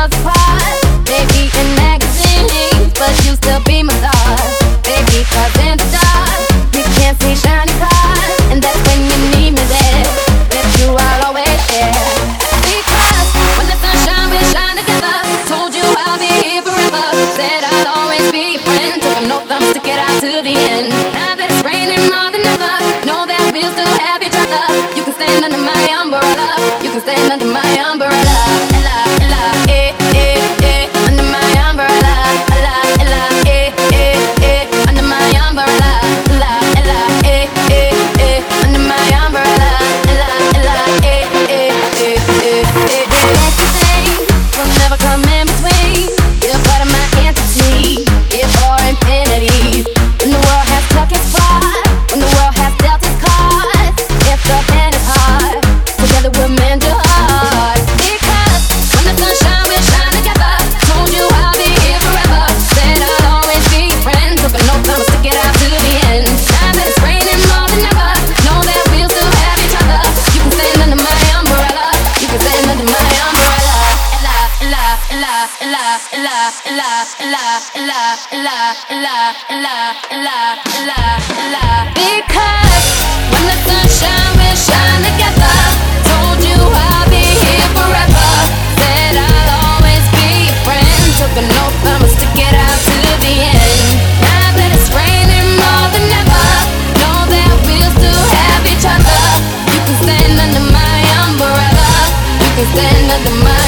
worlds apart. Baby, in magazines, but you still be my star. Baby, 'cause in the dark we can't see shiny cars, and that's when you need me there. With you I'll always share. Because when the sun shine, we shine together. Told you I'll be here forever. Said I'll always be your friend. Took an oath, I'm stick it out to the end. Now that it's raining more than ever, know that we'll still have each other. You can stand under my umbrella. You can stand under my umbrella. Ella, ella, under my umbrella. Ella, ella, under my umbrella. Ella, ella, under my umbrella. Ella, ella, everything will never come in between. You're part of my entity. You're for infinity. When the world has struck its part, when the world has dealt its cards, if the pen is hard, together we'll mend your heart. Because when the sun shines, we'll shine together. Told you I'll be here forever. Said I'll always be your friend. Took an oath, I'ma stick it out to the end. Now that it's raining more than ever, know that we'll still have each other. You can stand under my umbrella. You can stand under my umbrella. Ella, ella, ella, ella, ella, ella, ella, ella, ella, ella, ella, ella, ella, ella. Because when the sun shines, we'll shine together. Told you I'll be here forever. Said I'll always be your friend. Took an oath, I'ma stick it out to the end. Now that it's raining more than ever, know that we'll still have each other. You can stand under my umbrella. You can stand under my